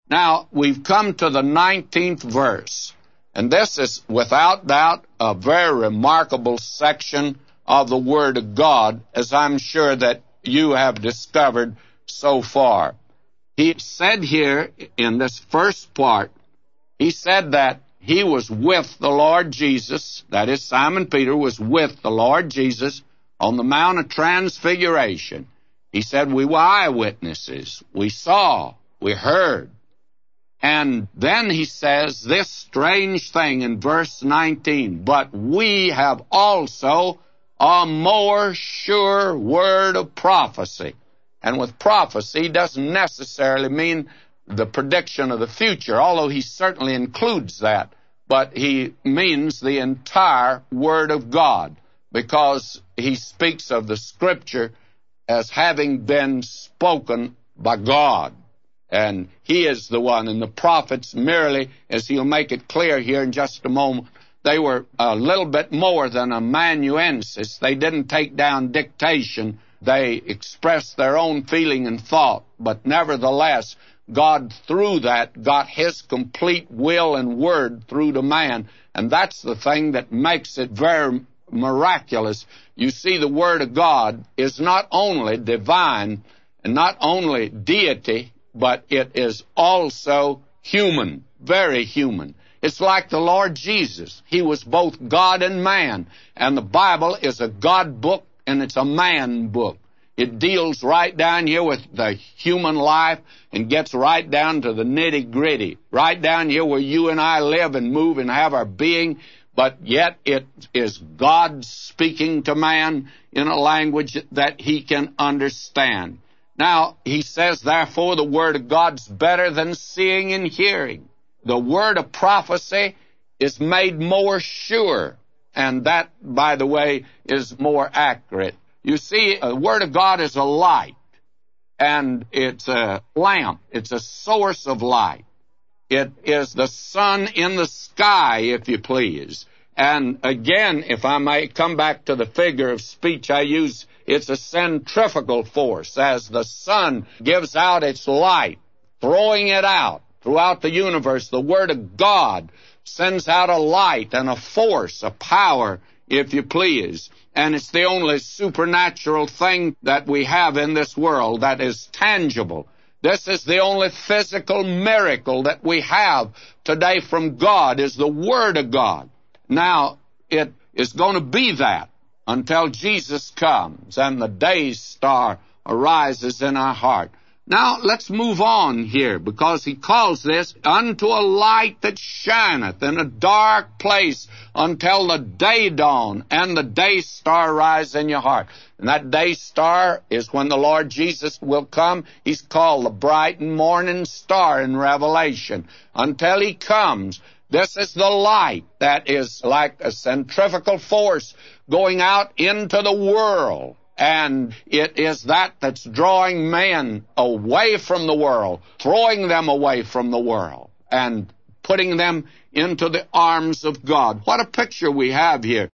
Now, we've come to the 19th verse, and this is without doubt a very remarkable section of the Word of God, as I'm sure that you have discovered so far. He said here in this first part, he said that he was with the Lord Jesus, that is, Simon Peter was with the Lord Jesus on the Mount of Transfiguration. He said, we were eyewitnesses. We saw, we heard. And then he says this strange thing in verse 19, but we have also a more sure word of prophecy. And with prophecy doesn't necessarily mean the prediction of the future, although he certainly includes that. But he means the entire Word of God, because he speaks of the Scripture as having been spoken by God. And he is the one, and the prophets merely, as he'll make it clear here in just a moment, they were a little bit more than amanuensis. They didn't take down dictation. They expressed their own feeling and thought, but nevertheless, God, through that, got his complete will and word through to man, and that's the thing that makes it very miraculous. You see, the Word of God is not only divine and not only deity, but it is also human, very human. It's like the Lord Jesus. He was both God and man, and the Bible is a God book and it's a man book. It deals right down here with the human life and gets right down to the nitty-gritty, right down here where you and I live and move and have our being, but yet it is God speaking to man in a language that he can understand. Now, he says, therefore, the Word of God's better than seeing and hearing. The word of prophecy is made more sure, and that, by the way, is more accurate. You see, the Word of God is a light, and it's a lamp. It's a source of light. It is the sun in the sky, if you please. And again, if I may come back to the figure of speech I use, it's a centrifugal force. As the sun gives out its light, throwing it out throughout the universe, the Word of God sends out a light and a force, a power, if you please. And it's the only supernatural thing that we have in this world that is tangible. This is the only physical miracle that we have today from God, is the Word of God. Now, it is going to be that until Jesus comes and the day star arises in our heart. Now, let's move on here, because he calls this unto a light that shineth in a dark place until the day dawn and the day star rise in your heart. And that day star is when the Lord Jesus will come. He's called the bright and morning star in Revelation. Until he comes, this is the light that is like a centrifugal force going out into the world. And it is that that's drawing men away from the world, throwing them away from the world, and putting them into the arms of God. What a picture we have here.